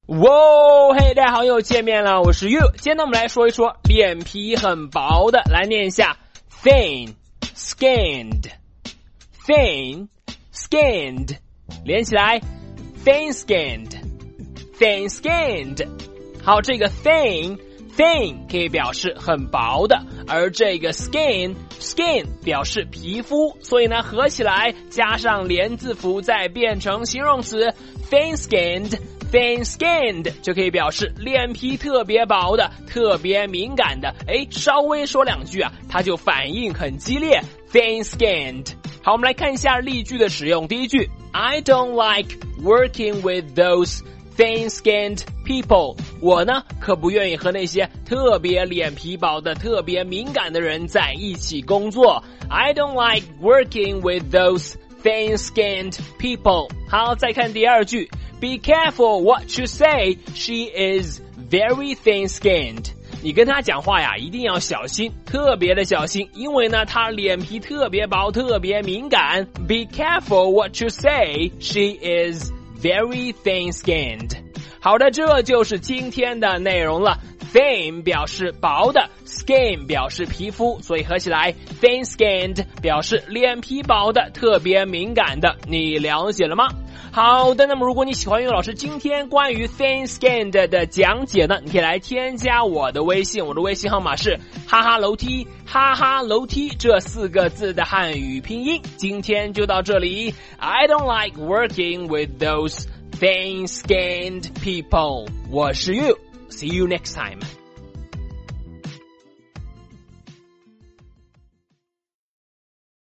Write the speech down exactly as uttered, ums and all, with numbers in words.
哇，嘿，大家好，又见面了，我是 You。今天呢，我们来说一说脸皮很薄的，来念一下 thin skinned thin skinned 连起来 thin skinned thin skinned。 好，这个 thin thin 可以表示很薄的，而这个 skin skin 表示皮肤，所以呢合起来加上连字符再变成形容词 thin skinned thin skinned 就可以表示脸皮特别薄的，特别敏感的。诶，稍微说两句啊，它就反应很激烈 thin skinned。 好，我们来看一下例句的使用。第一句 I don't like working with those thin-skinned people， 我呢可不愿意和那些特别脸皮薄的、特别敏感的人在一起工作。I don't like working with those thin-skinned people。 好，再看第二句 Be careful what you say, she is very thin-skinned。 你跟她讲话呀，一定要小心，特别的小心，因为呢她脸皮特别薄，特别敏感。 Be careful what you say, she is very thin-skinned。 好的，这就是今天的内容了。 Thin 表示薄的， skin 表示皮肤，所以合起来 thin-skinned 表示脸皮薄的，特别敏感的。你了解了吗？好的，那么如果你喜欢岳老师今天关于 thin-skinned 的讲解呢，你可以来添加我的微信，我的微信号码是哈哈楼梯，哈哈楼梯这四个字的汉语拼音。今天就到这里。 I don't like working with those thin-skinned people。 我是 You， see you next time。